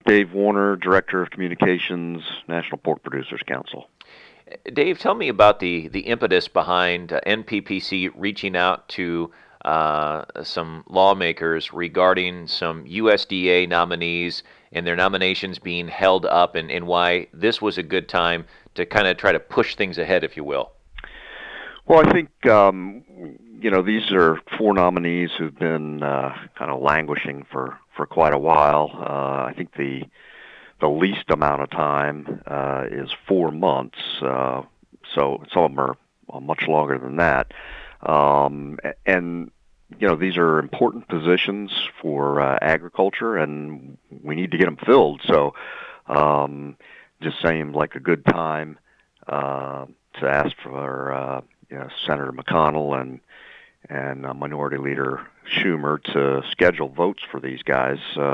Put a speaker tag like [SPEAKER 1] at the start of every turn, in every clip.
[SPEAKER 1] Dave Warner, Director of Communications, National Pork Producers Council.
[SPEAKER 2] Dave, tell me about the impetus behind NPPC reaching out to some lawmakers regarding some USDA nominees and their nominations being held up, and why this was a good time to kind of try to push things ahead, if you will.
[SPEAKER 1] Well, I think, these are four nominees who've been kind of languishing for quite a while. I think the least amount of time is 4 months, so some of them are much longer than that. And these are important positions for agriculture, and we need to get them filled. So just seemed like a good time to ask for Senator McConnell and Minority Leader Schumer to schedule votes for these guys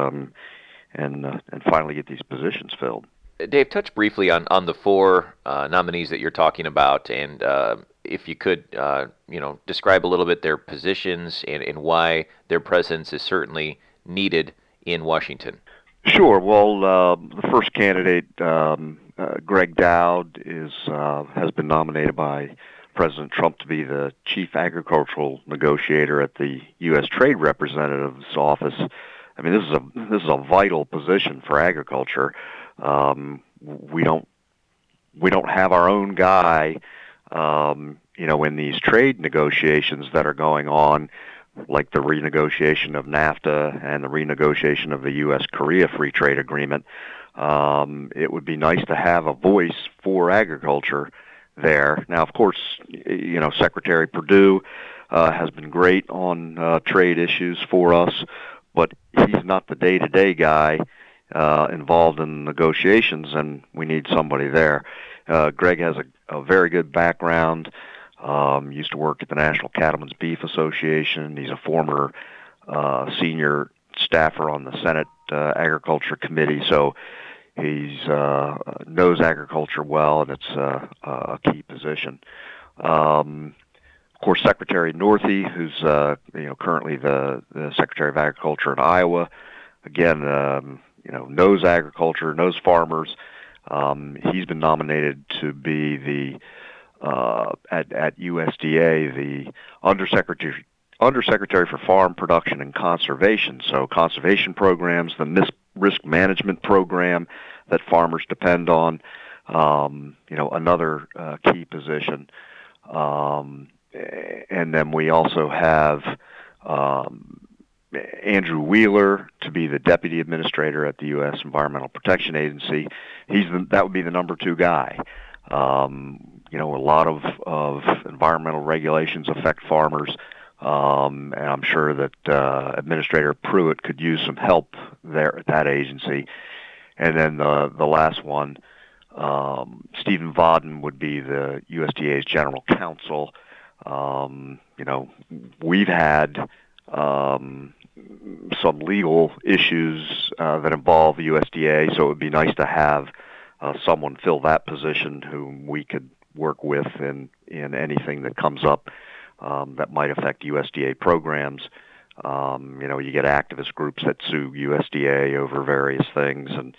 [SPEAKER 1] and finally get these positions filled.
[SPEAKER 2] Dave, touch briefly on the four nominees that you're talking about, and if you could, describe a little bit their positions and why their presence is certainly needed in Washington.
[SPEAKER 1] Sure. Well, the first candidate, Greg Dowd, has been nominated by President Trump to be the chief agricultural negotiator at the U.S. Trade Representative's office. I mean, this is a vital position for agriculture. We don't have our own guy, in these trade negotiations that are going on, like the renegotiation of NAFTA and the renegotiation of the U.S.-Korea Free Trade Agreement. It would be nice to have a voice for agriculture there. Now, of course, Secretary Perdue has been great on trade issues for us, but he's not the day-to-day guy involved in negotiations, and we need somebody there. Greg has a very good background. Used to work at the National Cattlemen's Beef Association. He's a former senior staffer on the Senate Agriculture Committee, so he knows agriculture well, and it's a key position. Of course, Secretary Northey, who's currently the Secretary of Agriculture in Iowa, again, knows agriculture, knows farmers. He's been nominated to be at USDA the Undersecretary for Farm Production and Conservation. So conservation programs, the risk management program that farmers depend on, another key position. And then we also have Andrew Wheeler to be the Deputy Administrator at the U.S. Environmental Protection Agency. That would be the number two guy. A lot of environmental regulations affect farmers, and I'm sure that Administrator Pruitt could use some help there at that agency. And then the last one, Stephen Vodden, would be the USDA's General Counsel. We've had some legal issues that involve the USDA, so it would be nice to have someone fill that position whom we could work with in anything that comes up that might affect USDA programs. You get activist groups that sue USDA over various things, and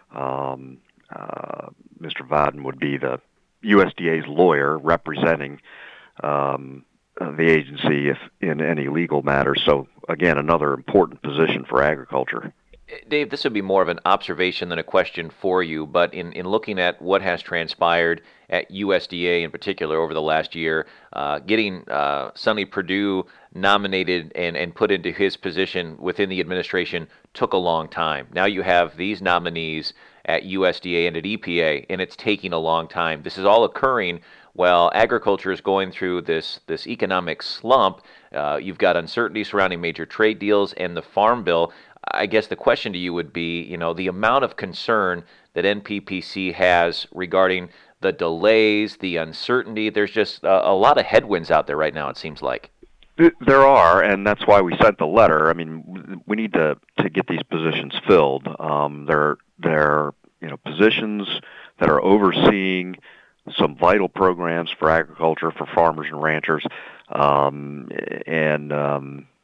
[SPEAKER 1] Mr. Vodden would be the USDA's lawyer representing the agency if in any legal matter. So, again, another important position for agriculture.
[SPEAKER 2] Dave, this would be more of an observation than a question for you, but in looking at what has transpired at USDA in particular over the last year, getting Sonny Perdue nominated and put into his position within the administration took a long time. Now you have these nominees at USDA and at EPA, and it's taking a long time. This is all occurring while agriculture is going through this economic slump. You've got uncertainty surrounding major trade deals and the Farm Bill. I guess the question to you would be, the amount of concern that NPPC has regarding the delays, the uncertainty. There's just a lot of headwinds out there right now, it seems like.
[SPEAKER 1] There are, and that's why we sent the letter. I mean, we need to get these positions filled. They're positions that are overseeing some vital programs for agriculture, for farmers and ranchers, and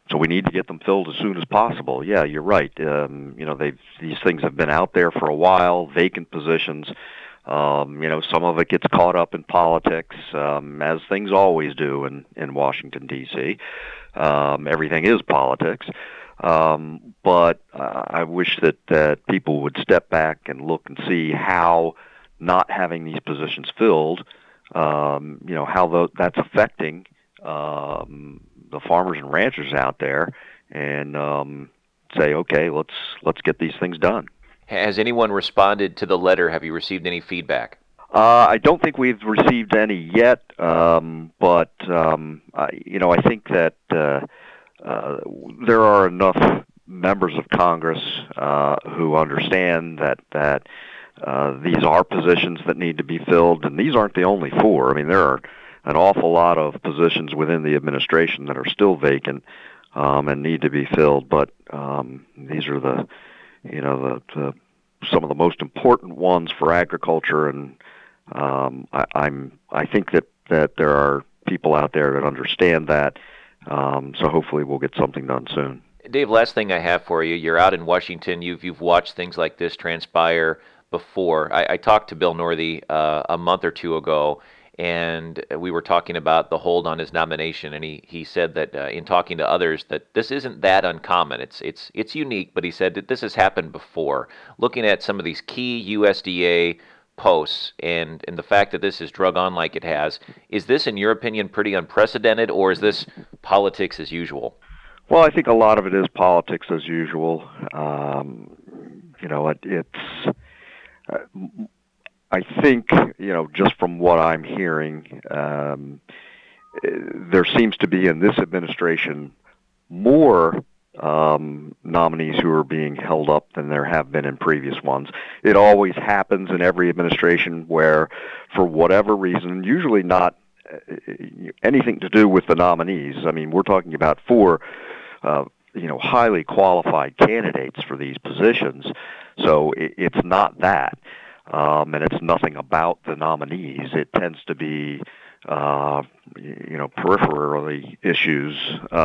[SPEAKER 1] So we need to get them filled as soon as possible. Yeah, you're right. These things have been out there for a while, vacant positions. Some of it gets caught up in politics, as things always do in Washington, D.C. Everything is politics. But I wish that people would step back and look and see how not having these positions filled, how that's affecting the farmers and ranchers out there, and say, okay, let's get these things done.
[SPEAKER 2] Has anyone responded to the letter? Have you received any feedback?
[SPEAKER 1] I don't think we've received any yet, but I think that there are enough members of Congress who understand that these are positions that need to be filled, and these aren't the only four. I mean, there are an awful lot of positions within the administration that are still vacant and need to be filled, but these are the some of the most important ones for agriculture, and I think that there are people out there that understand that, so hopefully we'll get something done soon.
[SPEAKER 2] Dave, last thing I have for you, you're out in Washington, you've watched things like this transpire before. I talked to Bill Northey a month or two ago, and we were talking about the hold on his nomination, and he said that in talking to others that this isn't that uncommon. It's unique, but he said that this has happened before. Looking at some of these key USDA posts and the fact that this is drug on like it has, is this, in your opinion, pretty unprecedented, or is this politics as usual?
[SPEAKER 1] Well, I think a lot of it is politics as usual. I think, just from what I'm hearing, there seems to be in this administration more nominees who are being held up than there have been in previous ones. It always happens in every administration where, for whatever reason, usually not anything to do with the nominees. I mean, we're talking about four highly qualified candidates for these positions, so it's not that. And it's nothing about the nominees. It tends to be, peripherally issues.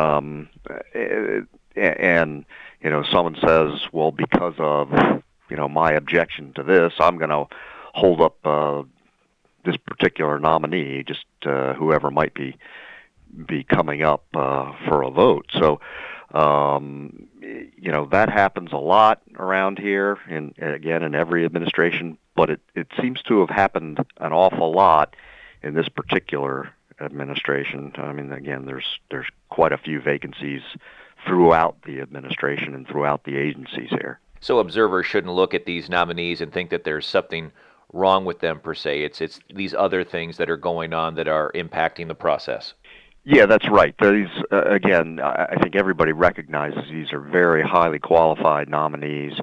[SPEAKER 1] And someone says, well, because of, my objection to this, I'm going to hold up this particular nominee, just whoever might be coming up for a vote. So, that happens a lot around here, and again, in every administration, but it seems to have happened an awful lot in this particular administration. I mean, again, there's quite a few vacancies throughout the administration and throughout the agencies here.
[SPEAKER 2] So observers shouldn't look at these nominees and think that there's something wrong with them per se. It's these other things that are going on that are impacting the process.
[SPEAKER 1] Yeah, that's right. These, again, I think everybody recognizes these are very highly qualified nominees.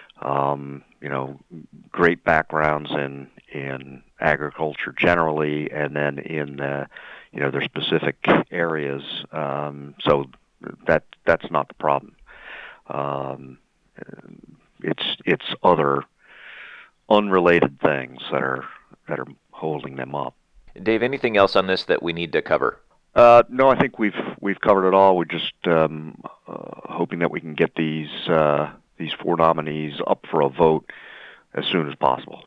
[SPEAKER 1] Great backgrounds in agriculture generally, and then in their specific areas. So that's not the problem. It's other unrelated things that are holding them up.
[SPEAKER 2] Dave, anything else on this that we need to cover?
[SPEAKER 1] No, I think we've covered it all. We're just hoping that we can get these four nominees up for a vote as soon as possible.